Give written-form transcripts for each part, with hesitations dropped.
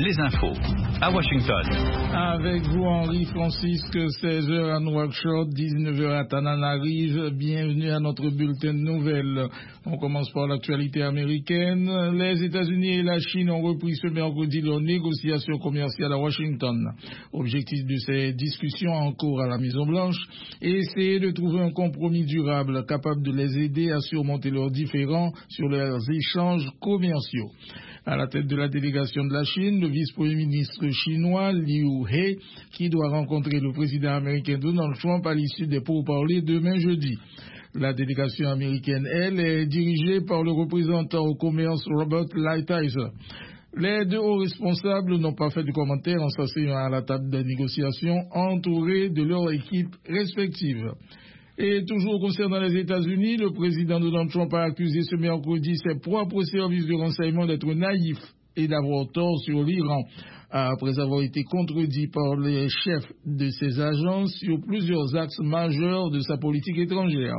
les infos à Washington. Avec vous, Henri Francisque, 16h à Nouakchott, 19h à Tananarive. Bienvenue à notre bulletin de nouvelles. On commence par l'actualité américaine. Les États-Unis et la Chine ont repris ce mercredi leurs négociations commerciales à Washington. Objectif de ces discussions en cours à la Maison-Blanche, essayer de trouver un compromis durable capable de les aider à surmonter leurs différends sur leurs échanges commerciaux. À la tête de la délégation de la Chine, le vice-premier ministre chinois Liu He, qui doit rencontrer le président américain Donald Trump à l'issue des pourparlers demain jeudi. La délégation américaine, elle, est dirigée par le représentant au commerce Robert Lighthizer. Les deux hauts responsables n'ont pas fait de commentaires en s'asseyant à la table des négociations, entourés de leurs équipes respectives. Et toujours concernant les États-Unis, le président Donald Trump a accusé ce mercredi ses propres services de renseignement d'être naïfs et d'avoir tort sur l'Iran, après avoir été contredit par les chefs de ses agences sur plusieurs axes majeurs de sa politique étrangère.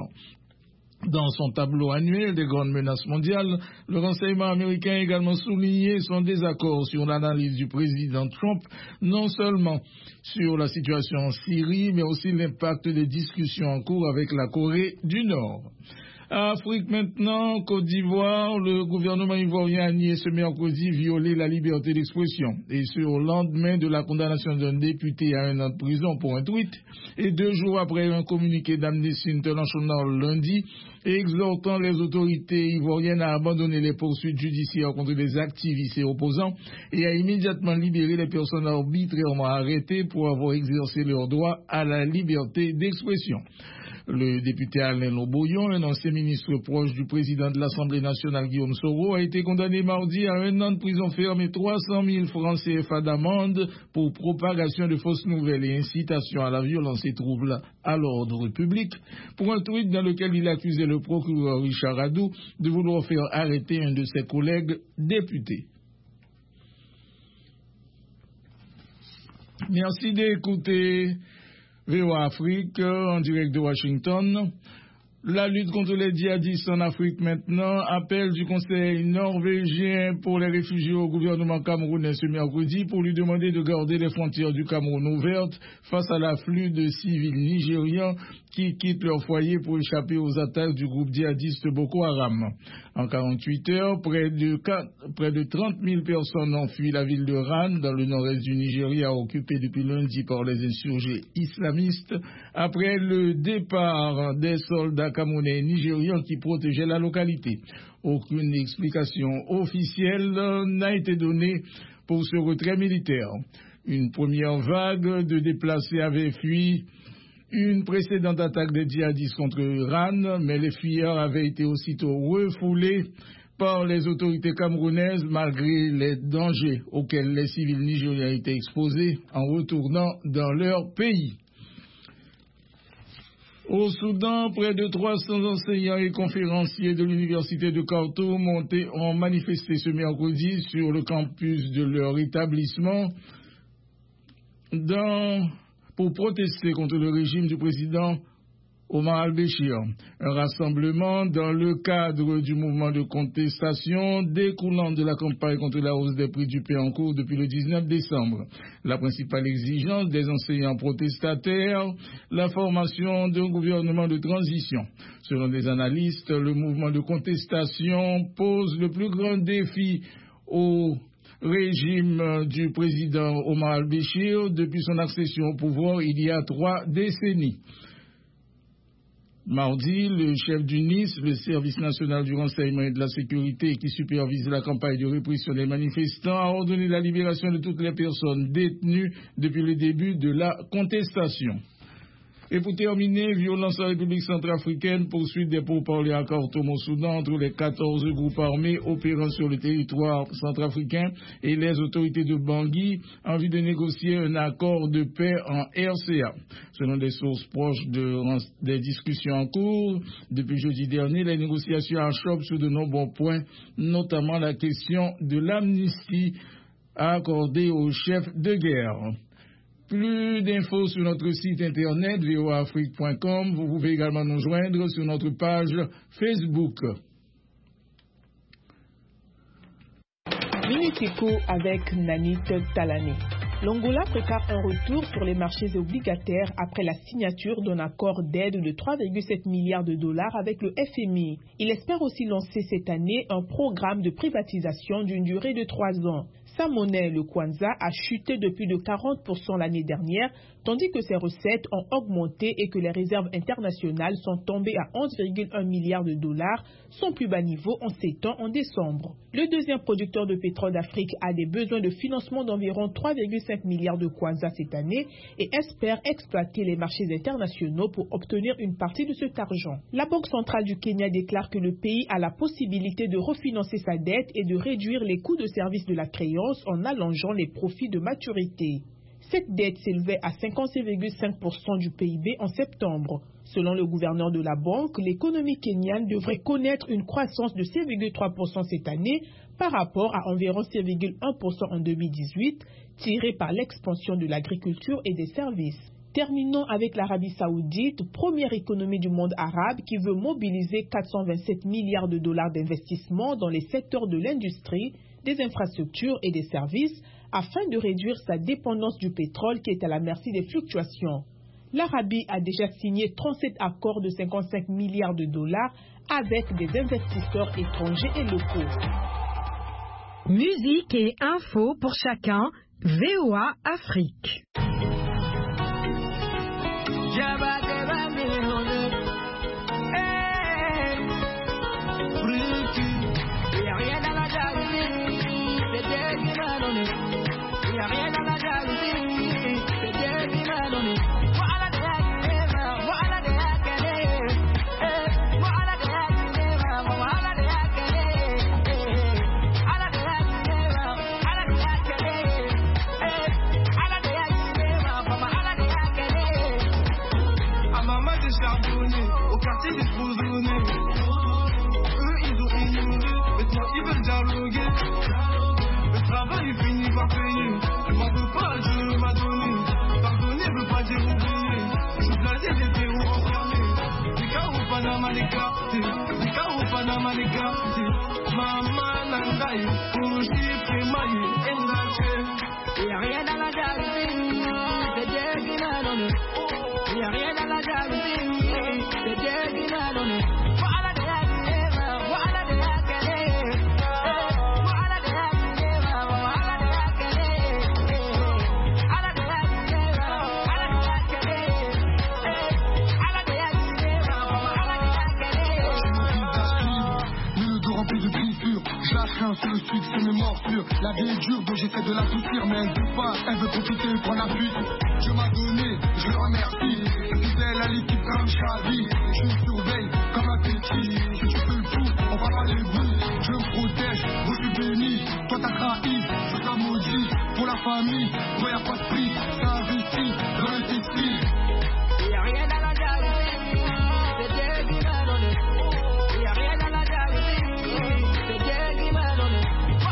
Dans son tableau annuel des grandes menaces mondiales, le renseignement américain a également souligné son désaccord sur l'analyse du président Trump, non seulement sur la situation en Syrie, mais aussi l'impact des discussions en cours avec la Corée du Nord. Afrique maintenant, Côte d'Ivoire, le gouvernement ivoirien a nié ce mercredi violer la liberté d'expression, et ce au lendemain de la condamnation d'un député à 1 an de prison pour un tweet, et 2 jours après un communiqué d'Amnesty International lundi, exhortant les autorités ivoiriennes à abandonner les poursuites judiciaires contre les activistes et opposants, et à immédiatement libérer les personnes arbitrairement arrêtées pour avoir exercé leur droit à la liberté d'expression. Le député Alain Loboyon, un ancien ministre proche du président de l'Assemblée nationale Guillaume Soro, a été condamné mardi à 1 an de prison ferme et 300 000 francs CFA d'amende pour propagation de fausses nouvelles et incitation à la violence et trouble à l'ordre public, pour un tweet dans lequel il accusait le procureur Richard Adou de vouloir faire arrêter un de ses collègues députés. Merci d'écouter VOA Afrique en direct de Washington. La lutte contre les djihadistes en Afrique maintenant, appel du Conseil norvégien pour les réfugiés au gouvernement camerounais ce mercredi pour lui demander de garder les frontières du Cameroun ouvertes face à l'afflux de civils nigérians qui quittent leur foyer pour échapper aux attaques du groupe djihadiste Boko Haram. En 48 heures, près de 30 000 personnes ont fui la ville de Ran, dans le nord-est du Nigeria, occupée depuis lundi par les insurgés islamistes, après le départ des soldats camerounais et nigérians qui protégeaient la localité. Aucune explication officielle n'a été donnée pour ce retrait militaire. Une première vague de déplacés avait fui une précédente attaque des djihadistes contre Ran, mais les fuyards avaient été aussitôt refoulés par les autorités camerounaises malgré les dangers auxquels les civils nigériens étaient exposés en retournant dans leur pays. Au Soudan, près de 300 enseignants et conférenciers de l'université de Khartoum ont manifesté ce mercredi sur le campus de leur établissement pour protester contre le régime du président Omar al-Béchir. Un rassemblement dans le cadre du mouvement de contestation découlant de la campagne contre la hausse des prix du pain en cours depuis le 19 décembre. La principale exigence des enseignants protestataires, la formation d'un gouvernement de transition. Selon des analystes, le mouvement de contestation pose le plus grand défi au régime du président Omar al-Béchir depuis son accession au pouvoir il y a 3 décennies. Mardi, le chef du NIS, le service national du renseignement et de la sécurité qui supervise la campagne de répression des manifestants, a ordonné la libération de toutes les personnes détenues depuis le début de la contestation. Et pour terminer, violence en République centrafricaine, poursuite des pourparlers à Khartoum au Soudan entre les 14 groupes armés opérant sur le territoire centrafricain et les autorités de Bangui en vue de négocier un accord de paix en RCA. Selon des sources proches des discussions en cours, depuis jeudi dernier, les négociations achoppent sur de nombreux points, notamment la question de l'amnistie accordée aux chefs de guerre. Plus d'infos sur notre site internet voaafrique.com. Vous pouvez également nous joindre sur notre page Facebook. Minutico avec Nanit Talane. L'Angola prépare un retour sur les marchés obligataires après la signature d'un accord d'aide de 3,7 milliards de dollars avec le FMI. Il espère aussi lancer cette année un programme de privatisation d'une durée de 3 ans. Sa monnaie, le Kwanza, a chuté de plus de 40% l'année dernière, tandis que ses recettes ont augmenté et que les réserves internationales sont tombées à 11,1 milliards de dollars, son plus bas niveau en 7 ans en décembre. Le deuxième producteur de pétrole d'Afrique a des besoins de financement d'environ 3,5 milliards de Kwanza cette année et espère exploiter les marchés internationaux pour obtenir une partie de cet argent. La Banque centrale du Kenya déclare que le pays a la possibilité de refinancer sa dette et de réduire les coûts de service de la créance en allongeant les profits de maturité. Cette dette s'élevait à 56,5% du PIB en septembre. Selon le gouverneur de la banque, l'économie kenyane devrait connaître une croissance de 6,3% cette année par rapport à environ 6,1% en 2018, tirée par l'expansion de l'agriculture et des services. Terminons avec l'Arabie Saoudite, première économie du monde arabe qui veut mobiliser 427 milliards de dollars d'investissement dans les secteurs de l'industrie, des infrastructures et des services afin de réduire sa dépendance du pétrole qui est à la merci des fluctuations. L'Arabie a déjà signé 37 accords de 55 milliards de dollars avec des investisseurs étrangers et locaux. Musique et infos pour chacun, VOA Afrique. Le travail finit par payer. Je m'en veux pas, je m'as donné. Pardonner veut pas dire oublier. Je blasé des terreaux enfermés. Les carreaux Panama les cartés. Les carreaux Panama les cartés. Maman Nandaï, Kouchi, Prémaï, Engaché. Y'a rien dans la jalousie. C'est Dieu qui m'a donné. Y'a rien dans la jalousie. C'est Dieu qui m'a donné. Sur le succès, mes morsures. La vie est dure, donc j'essaie de l'adoucir. Mais elle veut pas, elle veut profiter, prendre la fuite. Je m'as donné, je le remercie. Fidèle à l'équipe comme Chavi. Je me surveille comme un petit. Si tu fais le fou, on va pas les bouts. Je me protège, moi je suis béni. Toi t'as trahi, je t'ai maudit. Pour la famille, toi y'a pas de prix. T'as investi dans le textile. Y'a rien dans la jalousie. C'est Dieu qui m'a donné. Y'a rien dans la jalousie. C'est Dieu qui m'a donné.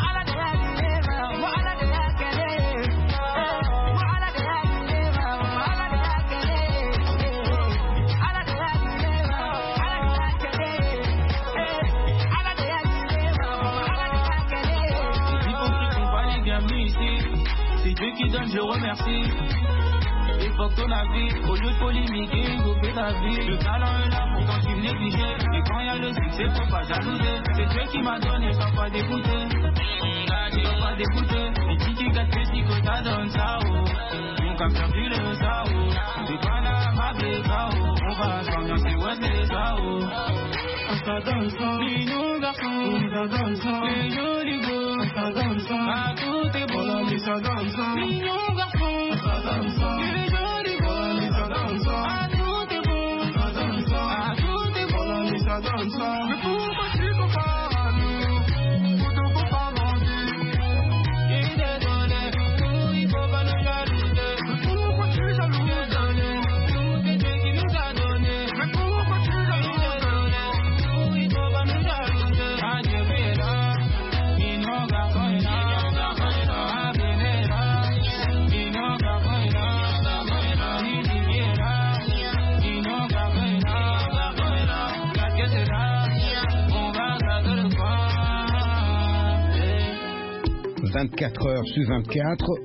C'est Dieu qui donne, je remercie. Il faut que ton avis, au lieu de polémiquer, vous faites la vie. Le talent est là, pourtant tu me négliges. Et quand y a le succès, faut pas jalouser. C'est Dieu qui m'a donné, sois pas dégoûté. Sois pas dégoûté. Les petits qui gâtent, si que ça donne ça, oh. On va faire du le ça, oh. C'est pas la mabé, ça, oh. On va s'ambiancer, ouais, c'est ça, oh. Ça donne ça, les nous garçons, ça donne ça, les jolis beaux, ça donne ça, à tout est beau, mais ça donne ça, les nous garçons, ça donne ça, les jolis beaux, mais ça donne ça, à tout est beau, ça donne ça, à tout est beau, mais ça donne ça, mais pourquoi tu compares à nous, pour ton papa mentir, il est donné, tout il faut pas nous jalouser, mais pourquoi tu jalouses donné, tout c'est Dieu qui nous a donné, mais pourquoi tu jalouses donné. 24 heures sur 24